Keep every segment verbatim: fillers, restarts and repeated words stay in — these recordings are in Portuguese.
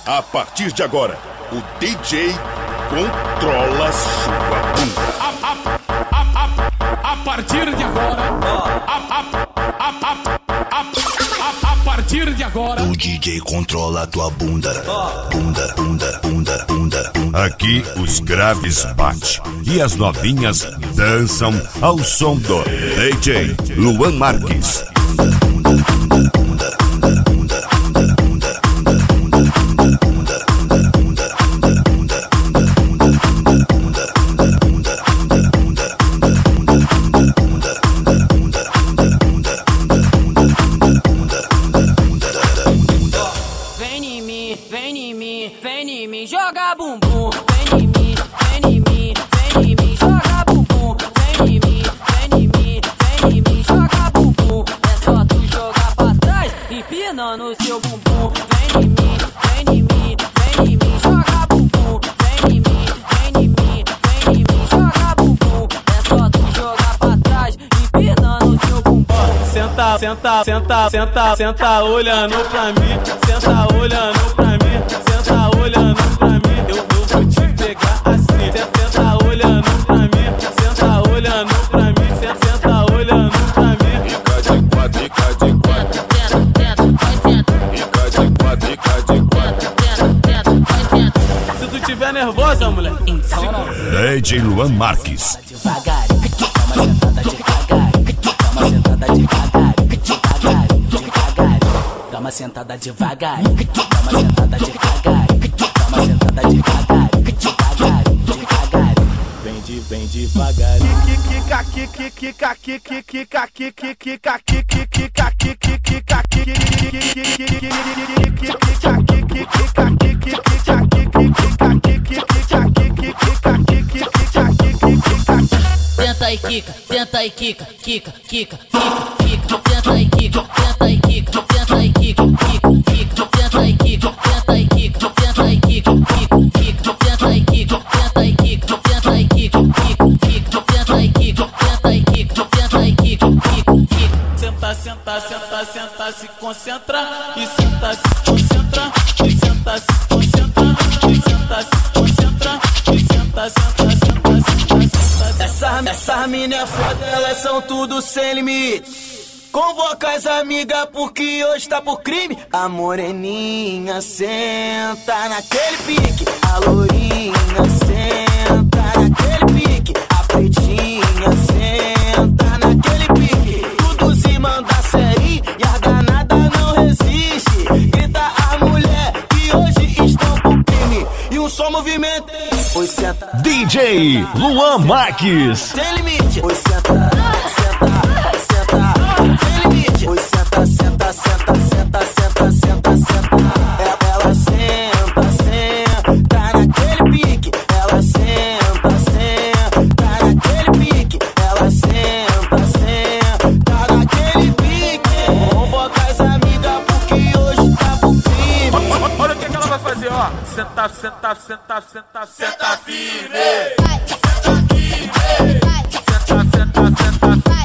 A partir de agora, o D J controla sua bunda. A, a, a, a, a partir de agora, a, a, a, a, a, a, a partir de agora, o D J controla tua bunda. Bunda, bunda, bunda, bunda, bunda. Aqui os graves batem e as novinhas dançam ao som do D J Luan Marques. Joga bumbum, vem em mim, vem em mim, vem em mim, joga bumbum, vem em mim, vem em mim, vem em mim, joga bumbum. É só tu jogar pra trás, empinando o seu bumbum. Vem em mim, vem em mim, vem em mim, joga bumbum, vem em mim, vem em mim, vem em mim, joga bumbum. É só tu jogar pra trás, empinando o seu bumbum. Senta, senta, senta, senta, senta olhando pra mim, senta olhando pra mim, senta olhando. Eu, eu vou te pegar assim. Senta olhando pra mim, senta olhando pra mim, senta olhando pra mim. Fica de quatro, fica de quatro. Fica de quatro, fica de quatro. Se tu tiver nervosa, mulher, então não. D J Luan Marques. Devagar, dá uma sentada devagar, dá uma sentada devagar, devagar, devagar. Dá uma sentada devagar, dá uma sentada devagar. Dá uma sentada devagar, devagar, devagar. Vem de, vem devagar. Kika, kika, kika, kika, kika, kika, kika, kika, kika, Senta e quica, senta e quica, quica, quica, quica, senta e quica, senta e quica, senta e quica, quica, quica, senta e quica, senta e quica, senta e quica, quica, quica, senta e quica, senta e quica, senta e quica, quica, quica, senta e quica, senta e quica, senta e quica, quica, quica. Senta, senta, senta, senta, se concentra e senta, se concentra e senta, se concentra e senta, se concentra e senta, senta, senta, senta, senta. Essa, essa mina é foda, elas são tudo sem limite. Convoca as amigas porque hoje tá por crime. A moreninha senta naquele pique, a lourinha senta naquele pique, a pretinha senta naquele pique. Tudo se manda sério e a danada não resiste. Grita a mulher que hoje estão por crime e um só movimento. Oi, senta. D J Luan Marques. Sem limite. Oi, senta, senta, senta. Sem limite. Oi, senta, senta, senta, senta, senta, senta, senta. Ela, ela senta, senta naquele pique. Ela senta, senta naquele pique. Ela senta, senta naquele pique. Convoca as amigas porque hoje tá por crime. Olha o que, que ela vai fazer, ó. Senta, senta, senta, senta, senta firme. Senta firme. Senta, senta, senta.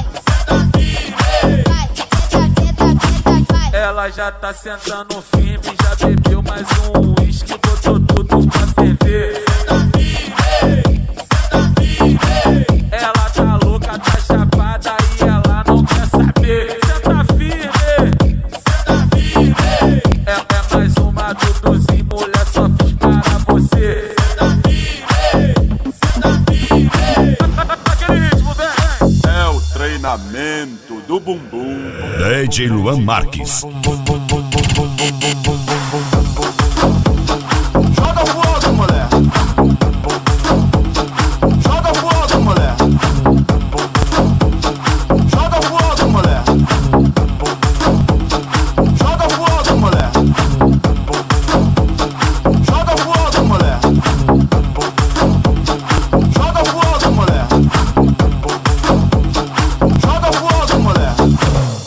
Ela já tá sentando firme, já bebeu mais um uísque, botou tudo pra ferver. Senta firme, senta firme. Ela tá louca, tá chapada e ela não quer saber. Senta firme, senta firme. É, é mais uma duduzinha, mulher, só fiz para você. Senta firme, senta firme. Aquele ritmo, vem. É o treinamento do bumbum. D J Luan Marques. Bum, bum, bum, bum, bum, bum, bum, bum, bum, bum.